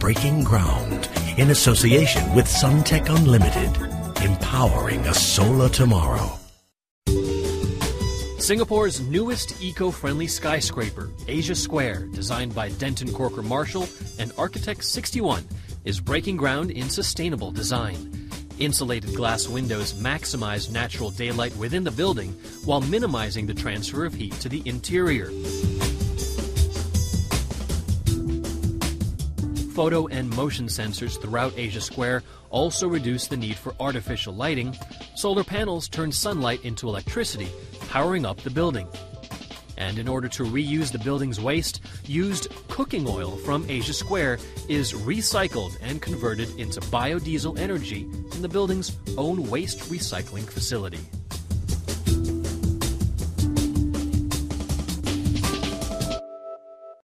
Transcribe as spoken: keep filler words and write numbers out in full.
Breaking Ground in association with Suntech Unlimited, empowering a solar tomorrow. Singapore's newest eco-friendly skyscraper, Asia Square, designed by Denton Corker Marshall and Architect sixty-one, is breaking ground in sustainable design. Insulated glass windows maximize natural daylight within the building while minimizing the transfer of heat to the interior. Photo and motion sensors throughout Asia Square also reduce the need for artificial lighting. Solar panels turn sunlight into electricity, powering up the building. And in order to reuse the building's waste, used cooking oil from Asia Square is recycled and converted into biodiesel energy in the building's own waste recycling facility.